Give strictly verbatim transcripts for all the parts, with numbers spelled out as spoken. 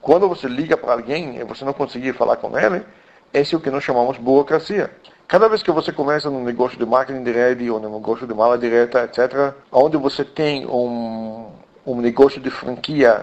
Quando você liga para alguém e você não conseguir falar com ele, esse é o que nós chamamos burocracia. Cada vez que você começa num negócio de marketing de rede ou num negócio de mala direta, etcétera, onde você tem um, um negócio de franquia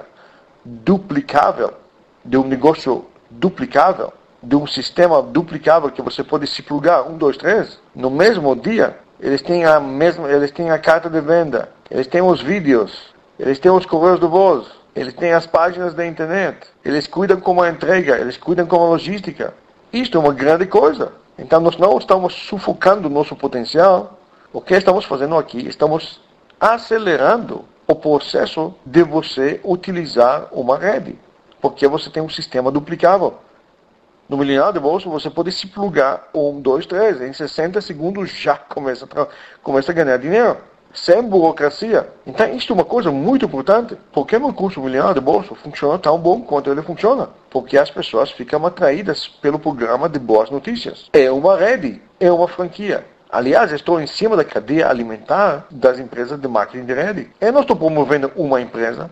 duplicável, de um negócio duplicável, de um sistema duplicável que você pode se plugar, um, dois, três, no mesmo dia, eles têm a mesma, eles têm a carta de venda, eles têm os vídeos, eles têm os correios de voz, eles têm as páginas da internet, eles cuidam com a entrega, eles cuidam com a logística. Isto é uma grande coisa. Então nós não estamos sufocando o nosso potencial. O que estamos fazendo aqui? Estamos acelerando o processo de você utilizar uma rede. Porque você tem um sistema duplicável. No milionário de bolso você pode se plugar um, dois, três. Em sessenta segundos já começa a, começa a ganhar dinheiro. Sem burocracia. Então isso é uma coisa muito importante. Por que meu curso Milionário de Bolso funciona tão bom quanto ele funciona? Porque as pessoas ficam atraídas pelo programa de boas notícias. É uma rede, é uma franquia. Aliás, eu estou em cima da cadeia alimentar das empresas de marketing de rede. Eu não estou promovendo uma empresa.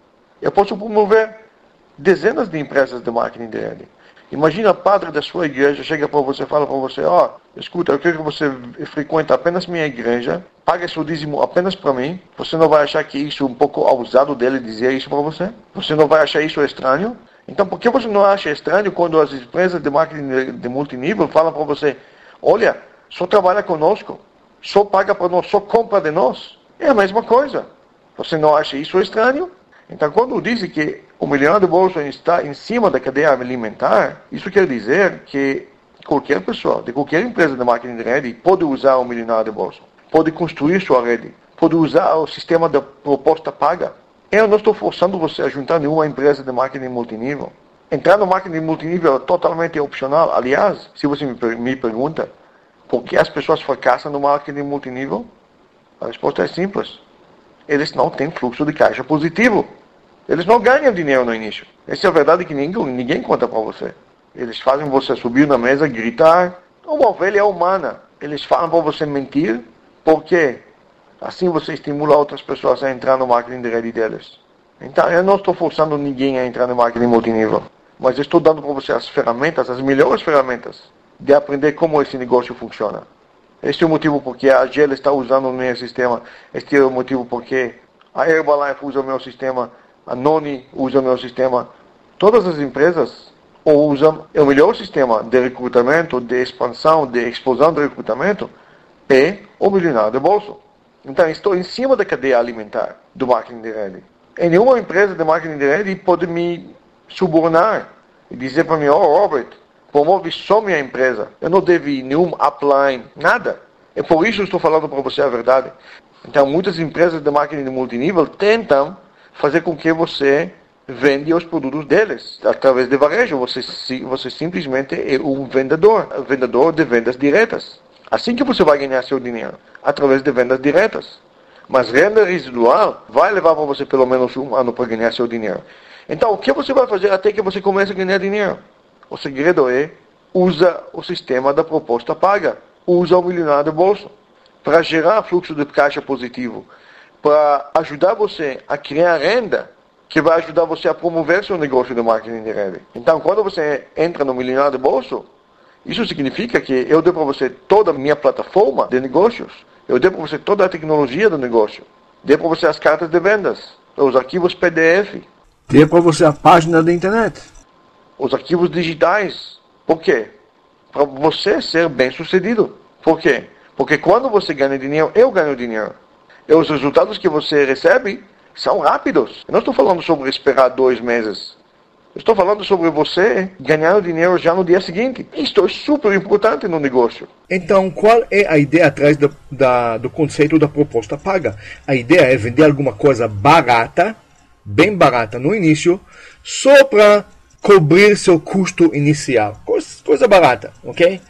Eu posso promover dezenas de empresas de marketing de rede. Imagina, o padre da sua igreja chega para você e fala para você, ó, oh, escuta, eu quero que você frequente apenas minha igreja, pague seu dízimo apenas para mim. Você não vai achar que isso é um pouco ousado dele dizer isso para você? Você não vai achar isso estranho? Então, por que você não acha estranho quando as empresas de marketing de multinível falam para você, olha, só trabalha conosco, só paga para nós, só compra de nós? É a mesma coisa. Você não acha isso estranho? Então, quando dizem que o milionário de bolso está em cima da cadeia alimentar, isso quer dizer que qualquer pessoa, de qualquer empresa de marketing de rede, pode usar o milionário de bolso, pode construir sua rede, pode usar o sistema da proposta paga. Eu não estou forçando você a juntar nenhuma empresa de marketing multinível. Entrar no marketing multinível é totalmente opcional. Aliás, se você me pergunta por que as pessoas fracassam no marketing multinível, a resposta é simples. Eles não têm fluxo de caixa positivo. Eles não ganham dinheiro no início. Essa é a verdade que ninguém, ninguém conta para você. Eles fazem você subir na mesa, gritar. Uma ovelha humana. Eles falam para você mentir. Por quê? Assim você estimula outras pessoas a entrar no marketing de rede deles. Então, eu não estou forçando ninguém a entrar no marketing multinível. Mas eu estou dando para você as ferramentas, as melhores ferramentas, de aprender como esse negócio funciona. Este é o motivo porque a Gel está usando o meu sistema. Este é o motivo porque a Herbalife usa o meu sistema. A Noni usa o meu sistema. Todas as empresas usam o melhor sistema de recrutamento, de expansão, de explosão de recrutamento, é o milionário de bolso. Então, estou em cima da cadeia alimentar do marketing de rede. E nenhuma empresa de marketing de rede pode me subornar e dizer para mim, ó, oh, Robert, promove só minha empresa. Eu não devo nenhum upline, nada. É por isso que eu estou falando para você a verdade. Então, muitas empresas de marketing de multinível tentam fazer com que você vende os produtos deles. Através de varejo, você, você simplesmente é um vendedor, um vendedor de vendas diretas. Assim que você vai ganhar seu dinheiro, através de vendas diretas. Mas renda residual vai levar para você pelo menos um ano para ganhar seu dinheiro. Então, o que você vai fazer até que você comece a ganhar dinheiro? O segredo é, usa o sistema da proposta paga. Usa o milionário de bolso para gerar fluxo de caixa positivo, para ajudar você a criar renda que vai ajudar você a promover seu negócio de marketing de rede. Então, quando você entra no milionário de bolso, isso significa que eu dou para você toda a minha plataforma de negócios, eu dou para você toda a tecnologia do negócio, dou para você as cartas de vendas, os arquivos P D F, dou para você a página da internet, os arquivos digitais. Por quê? Para você ser bem sucedido. Por quê? Porque quando você ganha dinheiro, eu ganho dinheiro. E os resultados que você recebe são rápidos. Eu não estou falando sobre esperar dois meses. Eu estou falando sobre você ganhar dinheiro já no dia seguinte. Isto é super importante no negócio. Então, qual é a ideia atrás do, da, do conceito da proposta paga? A ideia é vender alguma coisa barata, bem barata no início, só para cobrir seu custo inicial. Coisa, coisa barata, ok?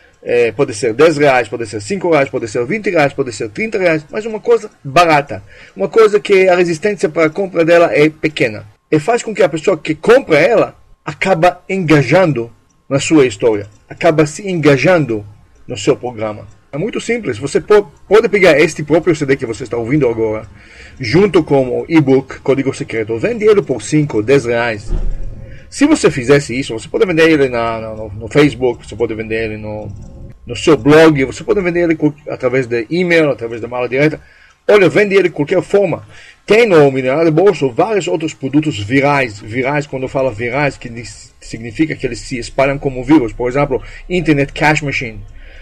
É, pode ser dez reais, pode ser cinco reais, pode ser vinte reais, pode ser trinta reais, mas uma coisa barata. Uma coisa que a resistência para a compra dela é pequena. E faz com que a pessoa que compra ela acaba engajando na sua história. Acaba se engajando no seu programa. É muito simples. Você pode pegar este próprio C D que você está ouvindo agora, junto com o e-book Código Secreto. Vende ele por cinco, dez reais. Se você fizesse isso, você pode vender ele na, no, no Facebook, você pode vender ele no, no seu blog, você pode vender ele através de e-mail, através da mala direta. Olha, vende ele de qualquer forma. Tem no Milionário de Bolso vários outros produtos virais. Virais, quando eu falo virais, que significa que eles se espalham como vírus. Por exemplo, Internet Cash Machine.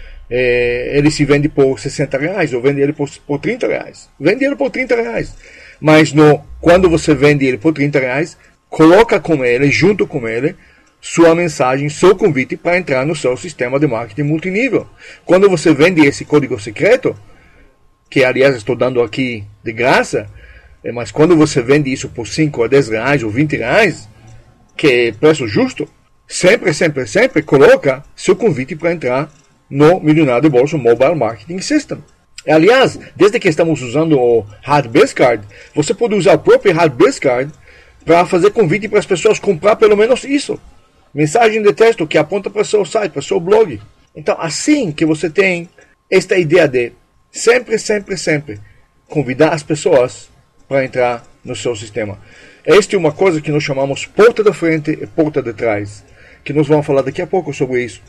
É, ele se vende por sessenta reais, ou vende ele por, por trinta reais. Vende ele por trinta reais. Mas no, quando você vende ele por trinta reais, coloca com ele, junto com ele, sua mensagem, seu convite para entrar no seu sistema de marketing multinível. Quando você vende esse código secreto, que aliás estou dando aqui de graça, mas quando você vende isso por cinco a dez reais ou vinte reais, que é preço justo, sempre, sempre, sempre coloca seu convite para entrar no Milionário de Bolso Mobile Marketing System. Aliás, desde que estamos usando o Hard Biz Card, você pode usar o próprio Hard Biz Card para fazer convite para as pessoas comprar pelo menos isso. Mensagem de texto que aponta para o seu site, para o seu blog. Então, assim que você tem esta ideia de sempre, sempre, sempre convidar as pessoas para entrar no seu sistema. Esta é uma coisa que nós chamamos porta da frente e porta de trás, que nós vamos falar daqui a pouco sobre isso.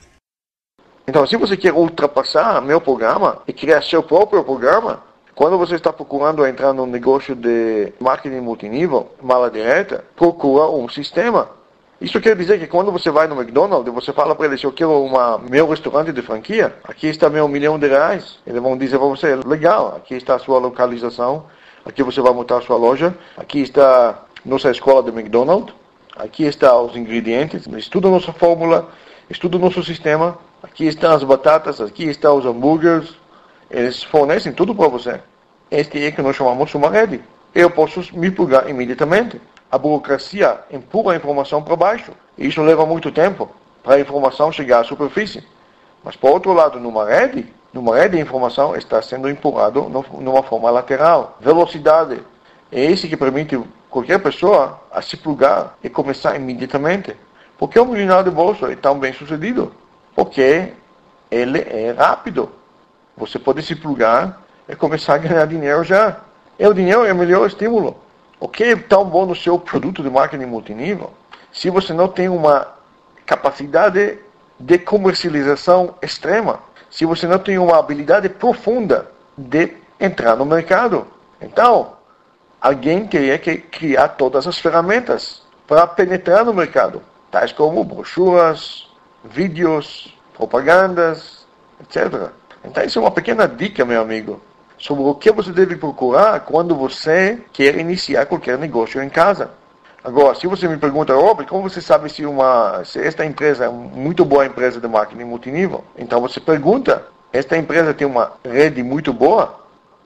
Então, se você quer ultrapassar meu programa e criar seu próprio programa, quando você está procurando entrar no negócio de marketing multinível, mala direta, procura um sistema. Isso quer dizer que quando você vai no McDonald's, você fala para eles, eu quero uma, meu restaurante de franquia, aqui está meu milhão de reais. Eles vão dizer para você, legal, aqui está a sua localização, aqui você vai montar a sua loja, aqui está nossa escola de McDonald's, aqui estão os ingredientes, estuda nossa fórmula, estuda nosso sistema, aqui estão as batatas, aqui estão os hambúrgueres, eles fornecem tudo para você. Este é que nós chamamos uma rede. Eu posso me plugar imediatamente. A burocracia empurra a informação para baixo. E isso leva muito tempo para a informação chegar à superfície. Mas, por outro lado, numa rede, numa rede, a informação está sendo empurrada numa forma lateral. Velocidade. É isso que permite qualquer pessoa a se plugar e começar imediatamente. Por que o Milionário de Bolso é tão bem sucedido? Porque ele é rápido. Você pode se plugar e começar a ganhar dinheiro já. E o dinheiro é o melhor estímulo. O que é tão bom no seu produto de marketing multinível? Se você não tem uma capacidade de comercialização extrema, se você não tem uma habilidade profunda de entrar no mercado, então alguém teria que criar todas as ferramentas para penetrar no mercado, tais como brochuras, vídeos, propagandas, etcétera. Então isso é uma pequena dica, meu amigo, sobre o que você deve procurar quando você quer iniciar qualquer negócio em casa. Agora, se você me pergunta, Robert, como você sabe se, uma, se esta empresa é uma muito boa empresa de marketing multinível? Então você pergunta, esta empresa tem uma rede muito boa?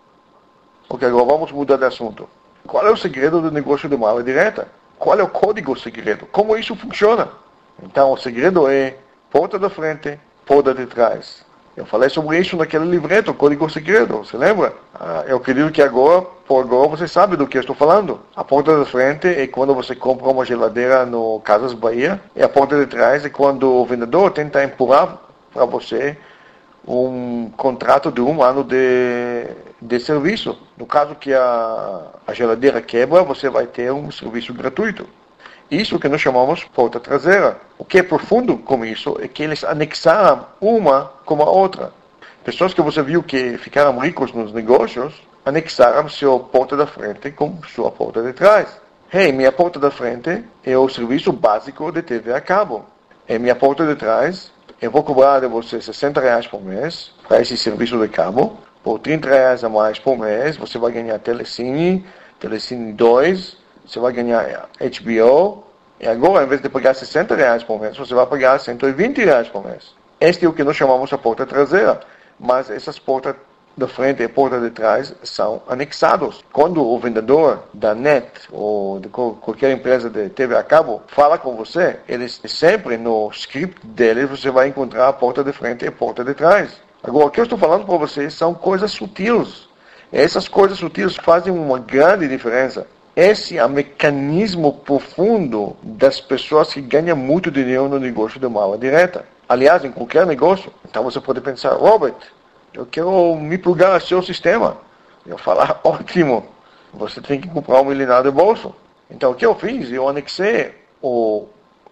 Ok, agora vamos mudar de assunto. Qual é o segredo do negócio de mala direta? Qual é o código segredo? Como isso funciona? Então o segredo é porta da frente, porta de trás. Eu falei sobre isso naquele livreto, Código Segredo, você lembra? Ah, eu acredito que agora, por agora, você sabe do que eu estou falando. A porta da frente é quando você compra uma geladeira no Casas Bahia, e a porta de trás é quando o vendedor tenta empurrar para você um contrato de um ano de, de serviço. No caso que a, a geladeira quebra, você vai ter um serviço gratuito. Isso que nós chamamos porta traseira. O que é profundo com isso é que eles anexaram uma com a outra. Pessoas que você viu que ficaram ricos nos negócios, anexaram sua porta da frente com sua porta de trás. Hey, minha porta da frente é o serviço básico de T V a cabo. E minha porta de trás, eu vou cobrar de você sessenta reais por mês para esse serviço de cabo. Por trinta reais a mais por mês, você vai ganhar Telecine, Telecine dois, você vai ganhar H B O, e agora, em vez de pagar sessenta reais por mês, você vai pagar cento e vinte reais por mês. Este é o que nós chamamos a porta traseira, mas essas portas da frente e porta de trás são anexados. Quando o vendedor da net ou de qualquer empresa de T V a cabo fala com você, eles sempre no script dele você vai encontrar a porta de frente e a porta de trás. Agora, o que eu estou falando para vocês são coisas sutis. Essas coisas sutis fazem uma grande diferença. Esse é o mecanismo profundo das pessoas que ganham muito dinheiro no negócio de mala direta. Aliás, em qualquer negócio. Então você pode pensar, Robert, eu quero me plugar ao seu sistema. Eu falar, ótimo, você tem que comprar um milionário de bolso. Então o que eu fiz? Eu anexei o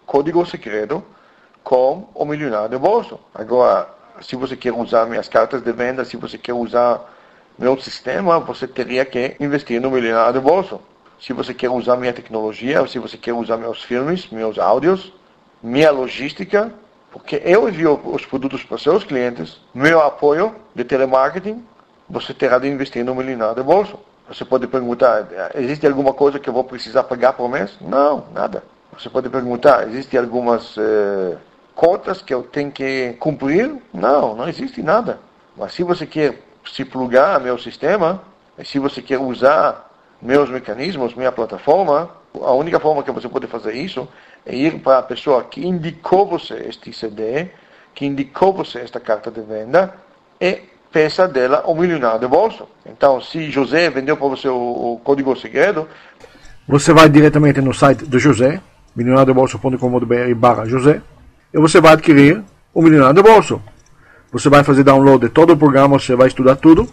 código segredo com o milionário do bolso. Agora, se você quer usar minhas cartas de venda, se você quer usar meu sistema, você teria que investir no milionário do bolso. Se você quer usar minha tecnologia, se você quer usar meus filmes, meus áudios, minha logística, porque eu envio os produtos para seus clientes, meu apoio de telemarketing, você terá de investir no milionário do bolso. Você pode perguntar, existe alguma coisa que eu vou precisar pagar por mês? Não, nada. Você pode perguntar, existem algumas eh, cotas que eu tenho que cumprir? Não, não existe nada. Mas se você quer se plugar meu sistema, se você quer usar meus mecanismos, minha plataforma, a única forma que você pode fazer isso é ir para a pessoa que indicou você este C D, que indicou você esta carta de venda, e peça dela o milionário do bolso. Então, se José vendeu para você o, o código segredo, você vai diretamente no site do José, milionário do bolso ponto com ponto b r barra José, e você vai adquirir o milionário do bolso. Você vai fazer download de todo o programa, você vai estudar tudo,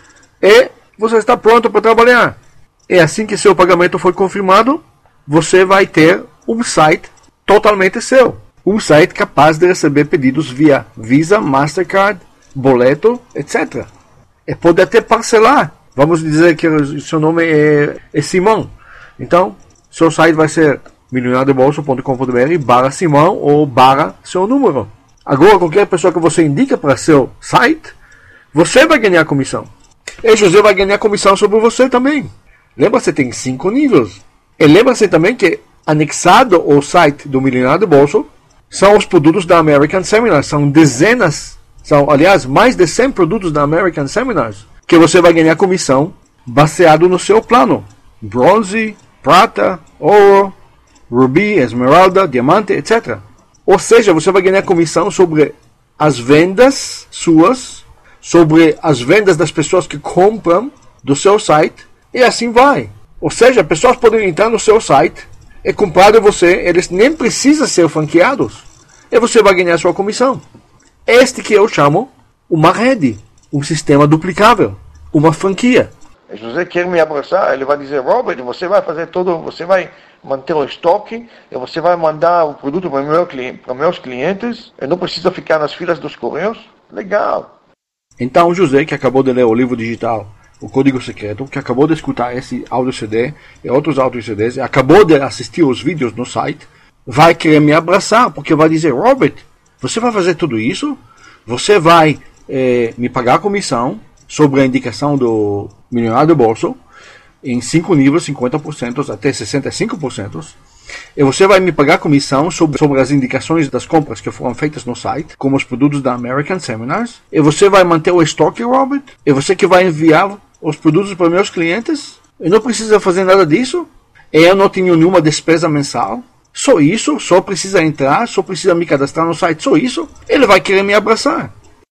e você está pronto para trabalhar. E assim que seu pagamento for confirmado, você vai ter um site totalmente seu. Um site capaz de receber pedidos via Visa, Mastercard, boleto, etcétera. E pode até parcelar. Vamos dizer que o seu nome é, é Simão. Então, seu site vai ser milionário do bolso ponto com ponto b r barra Simão ou barra seu número. Agora, qualquer pessoa que você indica para seu site, você vai ganhar comissão. E José vai ganhar comissão sobre você também. Lembra-se, tem cinco níveis. E lembra-se também que anexado ao site do Milionário do Bolso são os produtos da American Seminars. São dezenas, são aliás mais de cem produtos da American Seminars que você vai ganhar comissão baseado no seu plano. Bronze, prata, ouro, rubi, esmeralda, diamante, etcétera. Ou seja, você vai ganhar comissão sobre as vendas suas, sobre as vendas das pessoas que compram do seu site, e assim vai. Ou seja, pessoas podem entrar no seu site e comprar de você, eles nem precisam ser franqueados, e você vai ganhar sua comissão. Este que eu chamo uma rede, um sistema duplicável, uma franquia. Se José quer me abraçar, ele vai dizer, Robert, você vai fazer tudo, você vai manter o estoque, e você vai mandar o produto para, meu, para meus clientes, e não precisa ficar nas filas dos correios. Legal. Então o José, que acabou de ler o livro digital, o Código Secreto, que acabou de escutar esse áudio C D e outros áudios C Ds, e acabou de assistir os vídeos no site, vai querer me abraçar, porque vai dizer, Robert, você vai fazer tudo isso? Você vai eh, me pagar a comissão sobre a indicação do Milionário do Bolso, em cinco níveis, cinquenta por cento até sessenta e cinco por cento. E você vai me pagar comissão sobre, sobre as indicações das compras que foram feitas no site, como os produtos da American Seminars. E você vai manter o estoque, Robert. E você que vai enviar os produtos para meus clientes. Eu não preciso fazer nada disso. E eu não tenho nenhuma despesa mensal. Só isso, só precisa entrar, só precisa me cadastrar no site, só isso. Ele vai querer me abraçar.